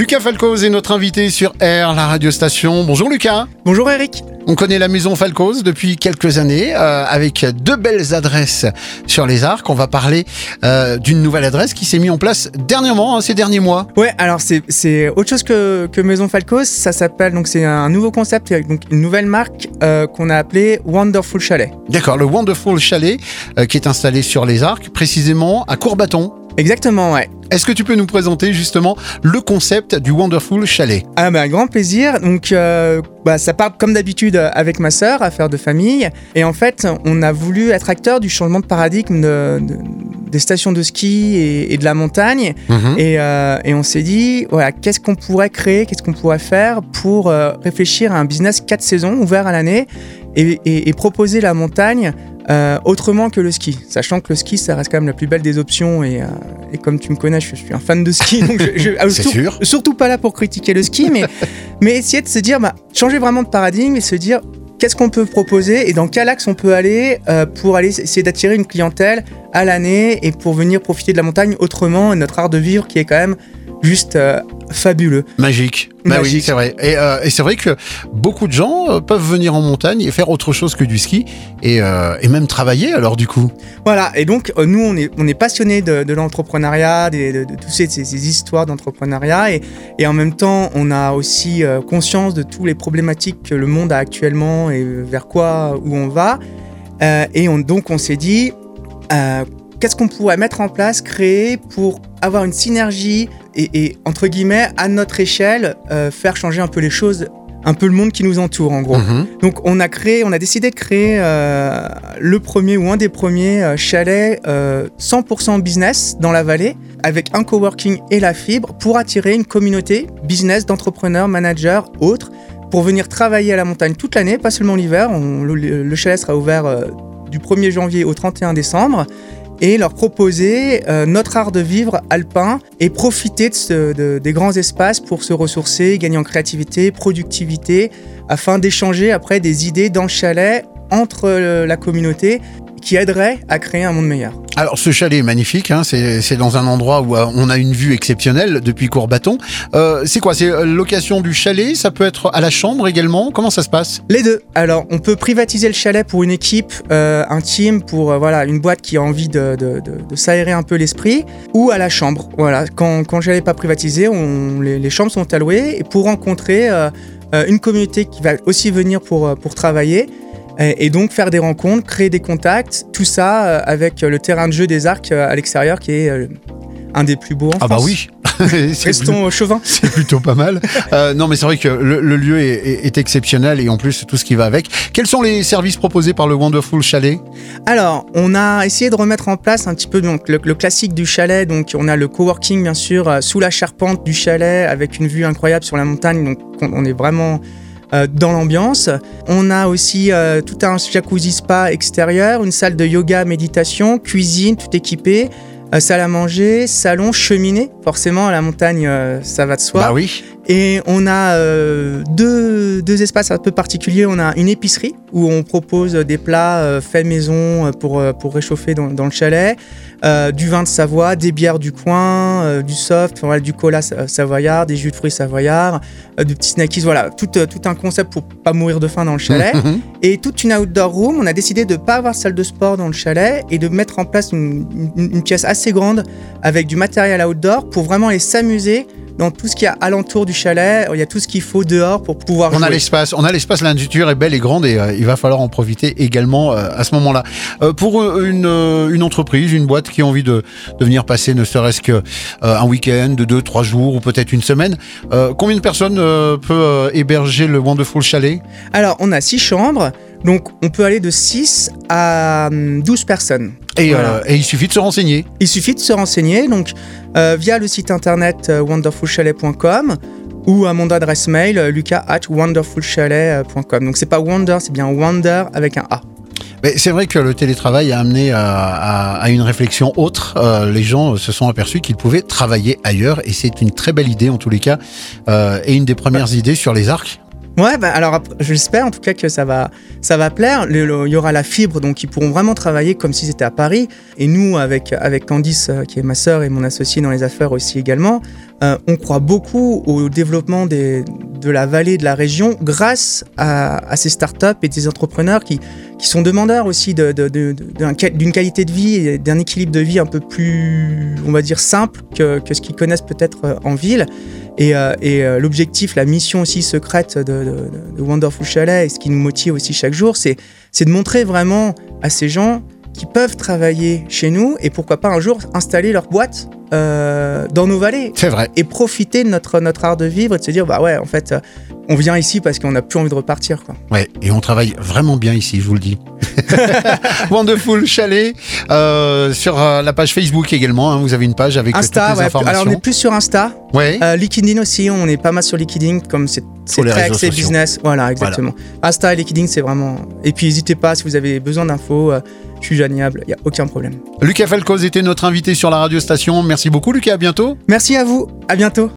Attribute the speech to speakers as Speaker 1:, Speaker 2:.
Speaker 1: Lucas Falcoz est notre invité sur R, la radio station. Bonjour Lucas.
Speaker 2: Bonjour Eric.
Speaker 1: On connaît la maison Falcoz depuis quelques années avec deux belles adresses sur les Arcs. On va parler d'une nouvelle adresse qui s'est mise en place dernièrement, ces derniers mois.
Speaker 2: Ouais, alors c'est autre chose que Maison Falcoz. Ça s'appelle, donc c'est un nouveau concept, donc une nouvelle marque qu'on a appelée Wonderful Chalet.
Speaker 1: D'accord, le Wonderful Chalet qui est installé sur les Arcs, précisément à Courbaton.
Speaker 2: Exactement, ouais.
Speaker 1: Est-ce que tu peux nous présenter justement le concept du Wonderful Chalet ?
Speaker 2: Grand plaisir. Donc, ça part comme d'habitude avec ma sœur, affaire de famille. Et en fait, on a voulu être acteur du changement de paradigme des stations de ski et de la montagne. Et on s'est dit, voilà, qu'est-ce qu'on pourrait créer, qu'est-ce qu'on pourrait faire pour réfléchir à un business 4 saisons ouvert à l'année et proposer la montagne autrement que le ski, sachant que le ski ça reste quand même la plus belle des options et comme tu me connais je suis un fan de ski donc surtout pas là pour critiquer le ski mais essayer de se dire changer vraiment de paradigme et se dire qu'est-ce qu'on peut proposer et dans quel axe on peut aller pour aller essayer d'attirer une clientèle à l'année et pour venir profiter de la montagne autrement et notre art de vivre qui est quand même juste fabuleux.
Speaker 1: Magique. Oui, c'est vrai. Et c'est vrai que beaucoup de gens peuvent venir en montagne et faire autre chose que du ski et même travailler alors du coup.
Speaker 2: Voilà, et donc nous on est passionnés de l'entrepreneuriat, de toutes ces histoires d'entrepreneuriat et en même temps on a aussi conscience de toutes les problématiques que le monde a actuellement et vers quoi où on va. Donc on s'est dit qu'est-ce qu'on pourrait mettre en place, créer pour avoir une synergie et entre guillemets, à notre échelle, faire changer un peu les choses, un peu le monde qui nous entoure en gros. Donc on a décidé de créer le premier ou un des premiers chalets 100% business dans la vallée, avec un coworking et la fibre pour attirer une communauté business d'entrepreneurs, managers, autres, pour venir travailler à la montagne toute l'année, pas seulement l'hiver. Le chalet sera ouvert du 1er janvier au 31 décembre. Et leur proposer notre art de vivre alpin et profiter des grands espaces pour se ressourcer, gagner en créativité, productivité, afin d'échanger après des idées dans le chalet entre la communauté qui aiderait à créer un monde meilleur.
Speaker 1: Alors ce chalet est magnifique, c'est dans un endroit où on a une vue exceptionnelle depuis Courbaton. C'est quoi ? C'est location du chalet ? Ça peut être à la chambre également ? Comment ça se passe ?
Speaker 2: Les deux. Alors on peut privatiser le chalet pour une équipe, un team, pour une boîte qui a envie de s'aérer un peu l'esprit, ou à la chambre. Voilà. Quand le chalet n'est pas privatisé, les chambres sont allouées et pour rencontrer une communauté qui va aussi venir pour travailler. Et donc faire des rencontres, créer des contacts, tout ça avec le terrain de jeu des Arcs à l'extérieur qui est un des plus beaux en France.
Speaker 1: Ah bah oui.
Speaker 2: Restons chauvins.
Speaker 1: C'est plutôt pas mal. Non mais c'est vrai que le lieu est exceptionnel et en plus tout ce qui va avec. Quels sont les services proposés par le Wonderful Chalet ?
Speaker 2: Alors on a essayé de remettre en place un petit peu donc, le classique du chalet. Donc on a le coworking bien sûr sous la charpente du chalet avec une vue incroyable sur la montagne. Donc on est vraiment dans l'ambiance. On a aussi tout un jacuzzi spa extérieur, une salle de yoga, méditation, cuisine, tout équipé, salle à manger, salon, cheminée. Forcément, à la montagne, ça va de soi.
Speaker 1: Bah oui.
Speaker 2: Et on a deux espaces un peu particuliers. On a une épicerie où on propose des plats faits maison pour réchauffer dans le chalet, du vin de Savoie, des bières du coin, du soft, du cola savoyard, des jus de fruits savoyards, de petits snackies. Voilà, tout un concept pour pas mourir de faim dans le chalet. Et toute une outdoor room. On a décidé de pas avoir de salle de sport dans le chalet et de mettre en place une pièce assez grande avec du matériel outdoor pour vraiment aller s'amuser dans tout ce qu'il y a alentour du chalet. Il y a tout ce qu'il faut dehors pour pouvoir jouer.
Speaker 1: On a l'espace, la nature est belle et grande et il va falloir en profiter également à ce moment-là. Pour une entreprise, une boîte qui a envie de venir passer ne serait-ce qu'un week-end, 2-3 jours ou peut-être une semaine, combien de personnes peut héberger le Wonderful Chalet ? Alors,
Speaker 2: on a 6 chambres, donc on peut aller de 6 à 12 personnes.
Speaker 1: Et il suffit de se renseigner.
Speaker 2: Il suffit de se renseigner, donc via le site internet wonderfulchalet.com ou à mon adresse mail lucas@wonderfulchalet.com. Donc c'est pas Wonder, c'est bien Wonder avec un A.
Speaker 1: Mais c'est vrai que le télétravail a amené à une réflexion autre. Les gens se sont aperçus qu'ils pouvaient travailler ailleurs et c'est une très belle idée en tous les cas et une des premières idées sur les Arcs.
Speaker 2: Ouais, bah alors j'espère en tout cas que ça va plaire. Il y aura la fibre, donc ils pourront vraiment travailler comme si c'était à Paris. Et nous, avec Candice, qui est ma sœur et mon associé dans les affaires aussi également, on croit beaucoup au développement de la vallée, de la région, grâce à ces startups et des entrepreneurs qui sont demandeurs aussi d'une qualité de vie et d'un équilibre de vie un peu plus, on va dire, simple que ce qu'ils connaissent peut-être en ville. Et l'objectif, la mission aussi secrète de Wonderful Chalet, et ce qui nous motive aussi chaque jour, c'est de montrer vraiment à ces gens qui peuvent travailler chez nous et pourquoi pas un jour installer leur boîte dans nos vallées.
Speaker 1: C'est vrai.
Speaker 2: Et profiter de notre art de vivre et de se dire, bah ouais, en fait, on vient ici parce qu'on n'a plus envie de repartir, quoi.
Speaker 1: Ouais, et on travaille vraiment bien ici, je vous le dis. Wonderful Chalet, sur la page Facebook également, hein, vous avez une page avec
Speaker 2: Insta,
Speaker 1: toutes les informations.
Speaker 2: Alors on est plus sur Insta.
Speaker 1: Ouais.
Speaker 2: LinkedIn aussi, on est pas mal sur LinkedIn, comme c'est
Speaker 1: les
Speaker 2: très
Speaker 1: réseaux
Speaker 2: axé
Speaker 1: sociaux.
Speaker 2: business. Voilà, exactement. Insta et LinkedIn, c'est vraiment... Et puis n'hésitez pas, si vous avez besoin d'infos, je suis joignable, il n'y a aucun problème.
Speaker 1: Lucas Falcoz était notre invité sur la radio station. Merci beaucoup Lucas, à bientôt.
Speaker 2: Merci à vous, à bientôt.